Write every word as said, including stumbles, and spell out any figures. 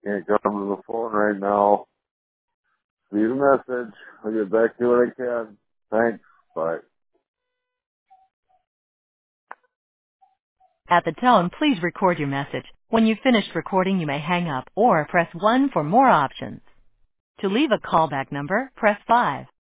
can't come to the phone right now. Leave a message. I'll get back to you when I can. Thanks. Bye. At the tone, please record your message. When you've finished recording, you may hang up or press one for more options. To leave a callback number, press five.